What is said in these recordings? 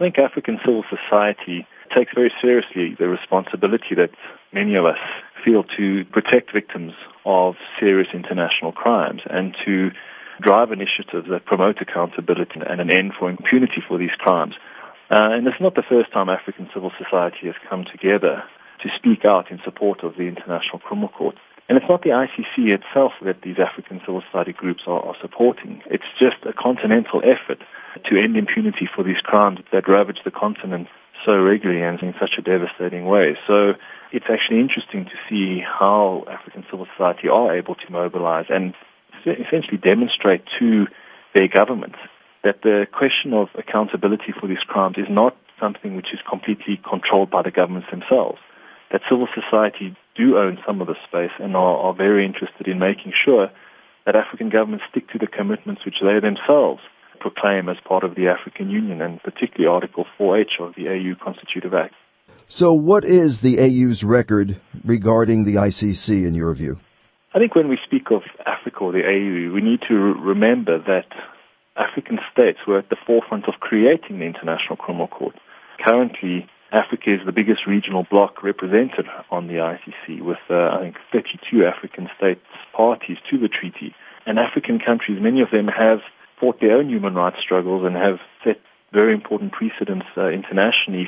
I think African civil society takes very seriously the responsibility that many of us feel to protect victims of serious international crimes and to drive initiatives that promote accountability and an end for impunity for these crimes. And it's not the first time African civil society has come together to speak out in support of the International Criminal Court. And it's not the ICC itself that these African civil society groups are supporting. It's just a continental effort to end impunity for these crimes that ravage the continent so regularly and in such a devastating way. So it's actually interesting to see how African civil society are able to mobilize and essentially demonstrate to their governments that the question of accountability for these crimes is not something which is completely controlled by the governments themselves, that civil society do own some of the space and are very interested in making sure that African governments stick to the commitments which they themselves proclaim as part of the African Union, and particularly Article 4H of the AU Constitutive Act. So what is the AU's record regarding the ICC in your view? I think when we speak of Africa or the AU, we need to remember that African states were at the forefront of creating the International Criminal Court. Currently, Africa is the biggest regional bloc represented on the ICC with, I think, 32 African states parties to the treaty. And African countries, many of them have fought their own human rights struggles and have set very important precedents internationally,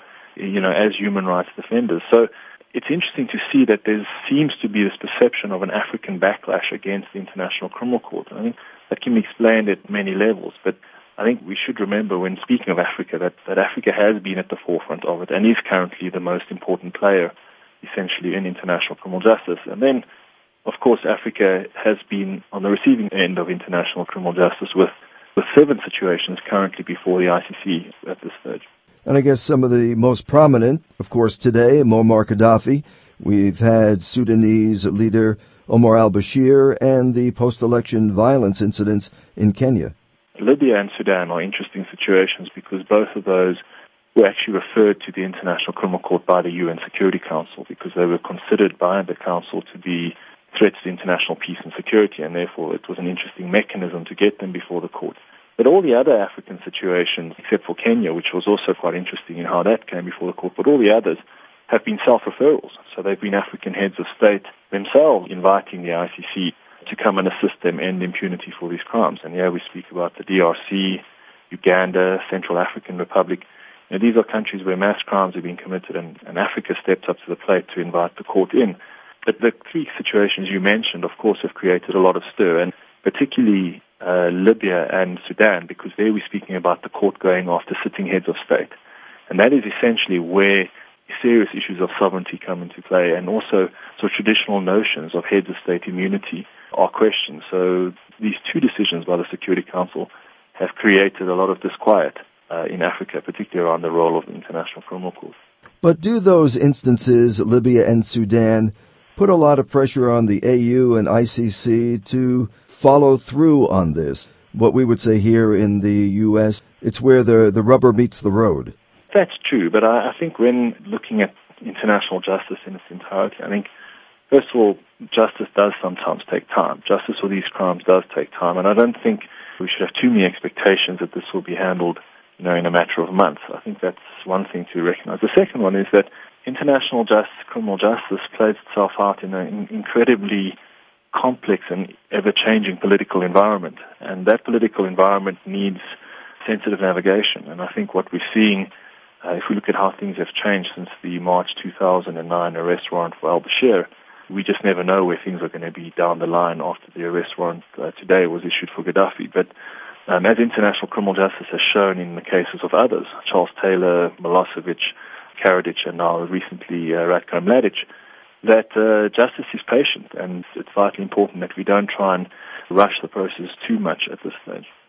as human rights defenders. So it's interesting to see that there seems to be this perception of an African backlash against the International Criminal Court. I think that can be explained at many levels, but I think we should remember when speaking of Africa that Africa has been at the forefront of it and is currently the most important player, essentially, in international criminal justice. And then, of course, Africa has been on the receiving end of international criminal justice with 7 situations currently before the ICC at this stage. And I guess some of the most prominent, of course, today, Muammar Gaddafi. We've had Sudanese leader Omar al-Bashir and the post-election violence incidents in Kenya. Libya and Sudan are interesting situations because both of those were actually referred to the International Criminal Court by the UN Security Council because they were considered by the Council to be threats to international peace and security, and therefore it was an interesting mechanism to get them before the court. But all the other African situations, except for Kenya, which was also quite interesting in how that came before the court, but all the others have been self-referrals. So they've been African heads of state themselves inviting the ICC to come and assist them end impunity for these crimes. And we speak about the DRC, Uganda, Central African Republic. These are countries where mass crimes have been committed, and Africa stepped up to the plate to invite the court in. But the 3 situations you mentioned, of course, have created a lot of stir, and particularly Libya and Sudan, because there we're speaking about the court going after sitting heads of state. And that is essentially where serious issues of sovereignty come into play, and also traditional notions of heads of state immunity are questioned. So these 2 decisions by the Security Council have created a lot of disquiet in Africa, particularly around the role of the International Criminal Court. But do those instances, Libya and Sudan, put a lot of pressure on the AU and ICC to follow through on this? What we would say here in the U.S., it's where the rubber meets the road. That's true, but I think when looking at international justice in its entirety, I think, first of all, justice does sometimes take time. Justice for these crimes does take time, and I don't think we should have too many expectations that this will be handled, in a matter of months. I think that's one thing to recognize. The second one is that international justice, criminal justice, plays itself out in an incredibly complex and ever-changing political environment, and that political environment needs sensitive navigation. And I think what we're seeing, if we look at how things have changed since the March 2009 arrest warrant for al-Bashir, we just never know where things are going to be down the line after the arrest warrant today was issued for Gaddafi. But as international criminal justice has shown in the cases of others, Charles Taylor, Milosevic, Karadzic, and now recently Ratko Mladic, that justice is patient, and it's vitally important that we don't try and rush the process too much at this stage.